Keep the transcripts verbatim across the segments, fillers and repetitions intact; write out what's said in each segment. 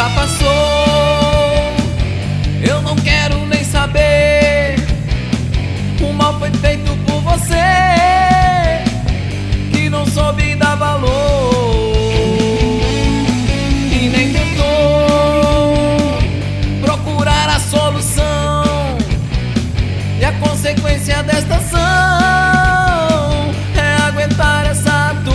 já passou. Eu não quero nem saber. O mal foi feito por você, que não soube dar valor e nem tentou procurar a solução. E a consequência desta ação é aguentar essa dor.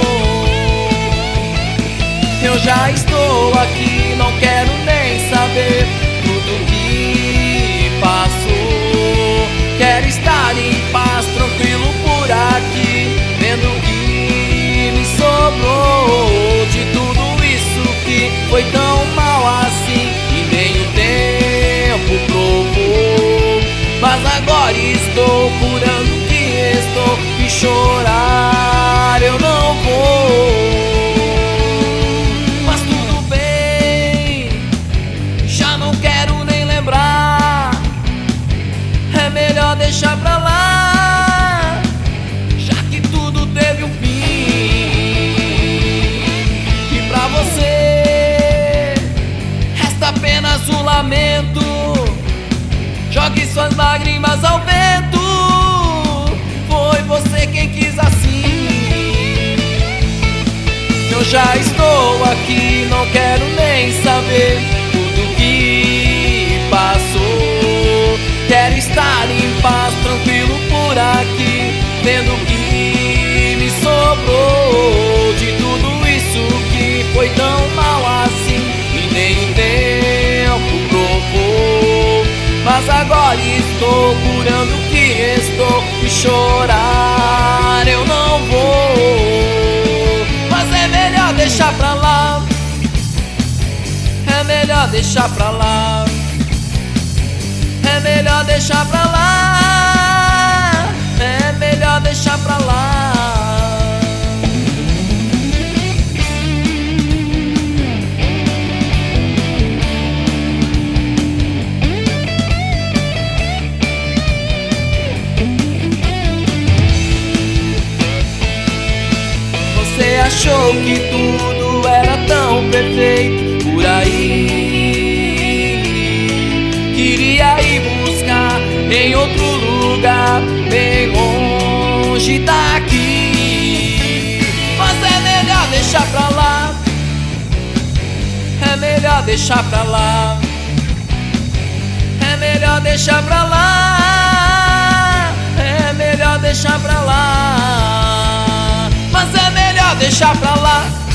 Eu já estou aqui, não quero nem saber tudo que passou. Quero estar em paz, tranquilo por aqui, vendo o que me sobrou de tudo isso que foi tão mal assim e nem o tempo provou. Mas agora estou curando o que estou e chorar eu não vou. Mas tudo bem, já não quero nem lembrar. É melhor deixar pra lá, já que tudo teve um fim. E pra você resta apenas um lamento. Jogue suas lágrimas ao vento. Foi você quem quis assim. Eu já estou aqui, não quero nem saber tudo que passou. Quero estar em paz, tranquilo por aqui, vendo o que me sobrou de tudo isso que foi tão mal assim e nem o tempo provou. Mas agora estou curando o que estou e chorar eu não vou. Mas é melhor deixar pra lá, é melhor deixar pra lá, é melhor deixar pra lá, é melhor deixar pra lá. Você achou que tudo era tão perfeito por aí, queria ir buscar em outro lugar, bem longe daqui. Mas é melhor deixar pra lá, é melhor deixar pra lá, é melhor deixar pra lá, é melhor deixar pra lá. Mas é melhor deixar pra lá.